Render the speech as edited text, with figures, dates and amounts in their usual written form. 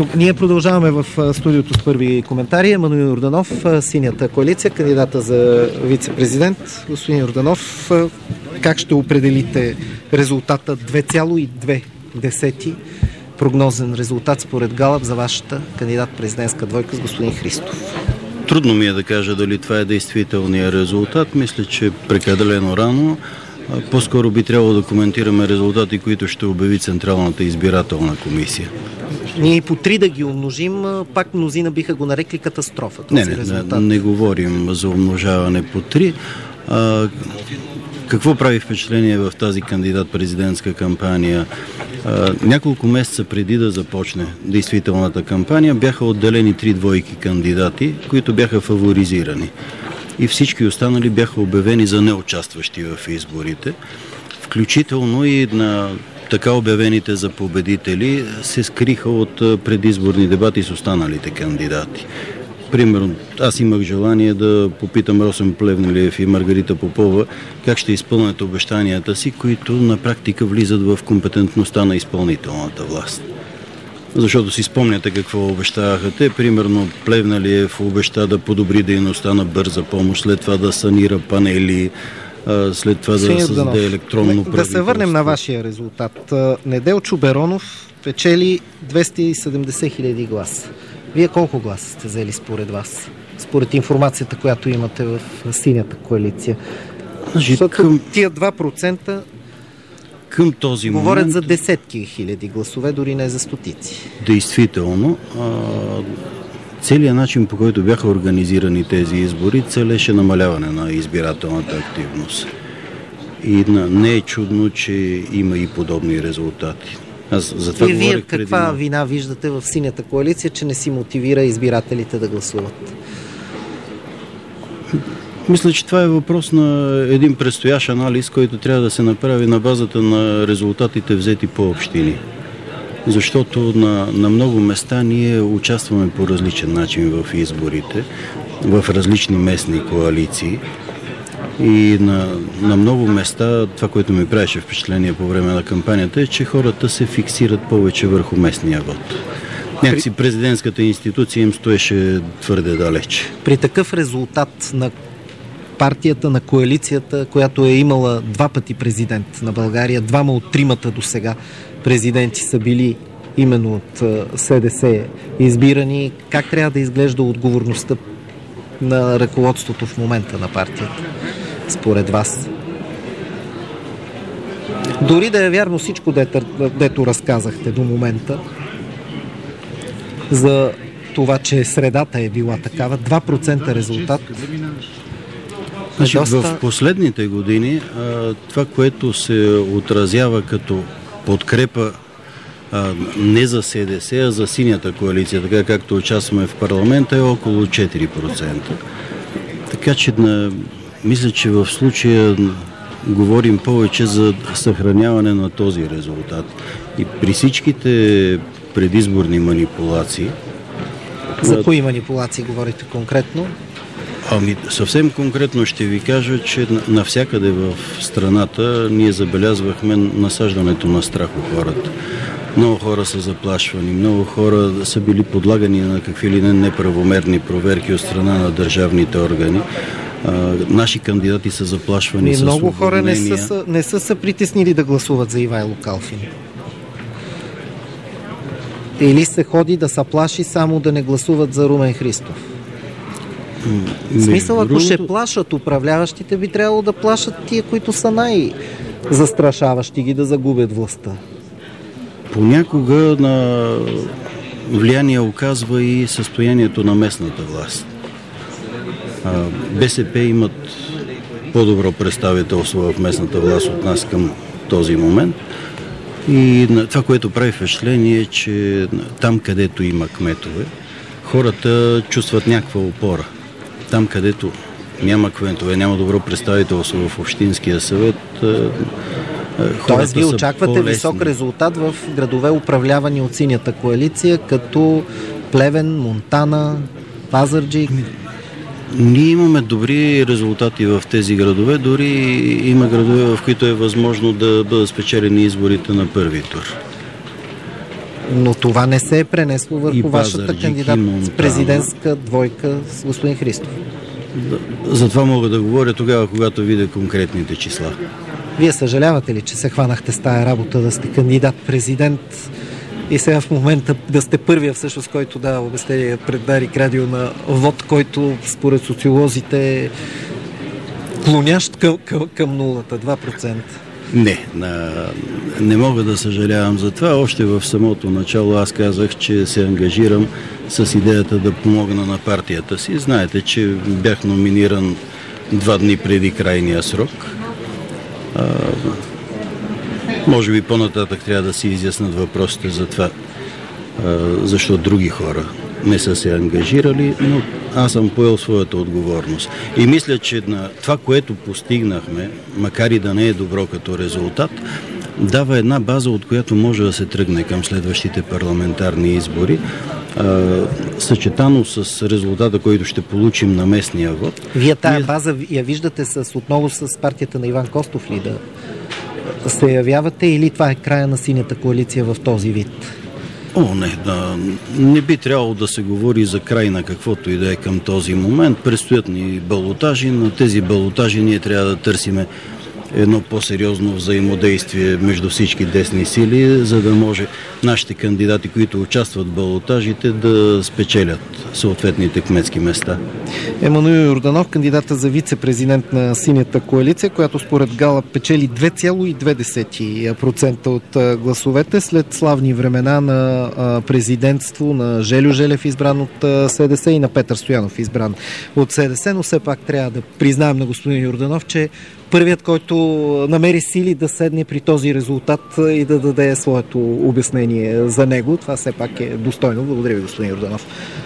Ние продължаваме в студиото с първи коментари. Емануил Йорданов, Синята коалиция, кандидата за вице-президент. Господин Йорданов, как ще определите резултата 2,2 прогнозен резултат според Галап за вашата кандидат-президентска двойка с господин Христов? Трудно ми е да кажа дали това е действителният резултат. Мисля, че прекалено рано. По-скоро би трябвало да коментираме резултати, които ще обяви Централната избирателна комисия. Ние по 3 да ги умножим, пак мнозина биха го нарекли катастрофа. Не говорим за умножаване по 3. Какво прави впечатление в тази кандидат-президентска кампания? Няколко месеца преди да започне действителната кампания бяха отделени 3 двойки кандидати, които бяха фаворизирани. И всички останали бяха обявени за неучастващи в изборите. Включително и на така обявените за победители се скриха от предизборни дебати с останалите кандидати. Примерно, аз имах желание да попитам Росен Плевнелиев и Маргарита Попова как ще изпълнят обещанията си, които на практика влизат в компетентността на изпълнителната власт. Защото си спомняте какво обещаваха те. Примерно Плевнелиев обеща да подобри дейността на бърза помощ, след това да санира панели, след това да създаде електронно правителство. Да се върнем на вашия резултат. Неделчо Беронов печели 270 хиляди гласа. Вие колко гласа сте взели според вас? Според информацията, която имате в Синята коалиция. Защото тия 2% към този момент говорят за десетки хиляди гласове, дори не за стотици. Действително, целият начин, по който бяха организирани тези избори, целеше намаляване на избирателната активност. И не е чудно, че има и подобни резултати. И вие каква вина виждате в Синята коалиция, че не си мотивира избирателите да гласуват? Мисля, че това е въпрос на един предстоящ анализ, който трябва да се направи на базата на резултатите взети по общини. Защото на много места ние участваме по различен начин в изборите, в различни местни коалиции. И на много места това, което ми правеше впечатление по време на кампанията, е, че хората се фиксират повече върху местния вод. Някакси президентската институция им стоеше твърде далеч. При такъв резултат на партията, на коалицията, която е имала 2 пъти президент на България, 2 от 3 до сега президенти са били именно от СДС избирани, как трябва да изглежда отговорността на ръководството в момента на партията, според вас? Дори да е вярно всичко, дето разказахте до момента, за това, че средата е била такава, 2% резултат. В последните години това, което се отразява като подкрепа не за СДС, а за Синята коалиция, така както участваме в парламента, е около 4%. Така че мисля, че в случая говорим повече за съхраняване на този резултат. И при всичките предизборни манипулации... За кои манипулации говорите конкретно? Съвсем конкретно ще ви кажа, че навсякъде в страната ние забелязвахме насаждането на страх у хората. Много хора са заплашвани, много хора са били подлагани на какви ли неправомерни проверки от страна на държавните органи. Наши кандидати са заплашвани с много хора уволнения. не са се притеснили да гласуват за Ивайло Калфин. Или се ходи да се плаши само да не гласуват за Румен Христов? В смисъл, ако ще плашат управляващите, би трябвало да плашат тия, които са най-застрашаващи ги да загубят властта. Понякога на влияние оказва и състоянието на местната власт. БСП имат по-добро представителство в местната власт от нас към този момент. И това, което прави впечатление, е, че там, където има кметове, хората чувстват някаква опора. Там, където няма кметове, няма добро представителство в Общинския съвет, тоест ви очаквате висок резултат в градове, управлявани от Синята коалиция, като Плевен, Монтана, Пазарджик? Ние имаме добри резултати в тези градове, дори има градове, в които е възможно да бъдат спечелени изборите на първи тур. Но това не се е пренесло върху вашата кандидат-президентска двойка с господин Христов. За това мога да говоря тогава, когато видя конкретните числа. Вие съжалявате ли, че се хванахте с тая работа да сте кандидат-президент и сега в момента да сте първия всъщност, който дава обяснение пред Дарик Радио на вод, който според социолозите е клонящ към нулата, 2%? Не мога да съжалявам за това. Още в самото начало аз казах, че се ангажирам с идеята да помогна на партията си. Знаете, че бях номиниран 2 дни преди крайния срок. Може би по-нататък трябва да си изяснат въпросите за това, защо други хора не са се ангажирали, но аз съм поел своята отговорност. И мисля, че на това, което постигнахме, макар и да не е добро като резултат, дава една база, от която може да се тръгне към следващите парламентарни избори, съчетано с резултата, който ще получим на местния вод. Вие тая база я виждате отново с партията на Иван Костов ли да се явявате, или това е края на синята коалиция в този вид? Не би трябвало да се говори за край на каквото и да е към този момент. Предстоят ни балотажи. На тези балотажи ние трябва да търсиме едно по-сериозно взаимодействие между всички десни сили, за да може нашите кандидати, които участват в балотажите, да спечелят съответните кметски места. Емануил Йорданов, кандидата за вице-президент на Синята коалиция, която според Гала печели 2,2% от гласовете след славни времена на президентство на Желю Желев, избран от СДС, и на Петър Стоянов, избран от СДС, но все пак трябва да признаем на господин Йорданов, че първият, който намери сили да седне при този резултат и да даде своето обяснение за него. Това все пак е достойно. Благодаря ви, господин Йорданов.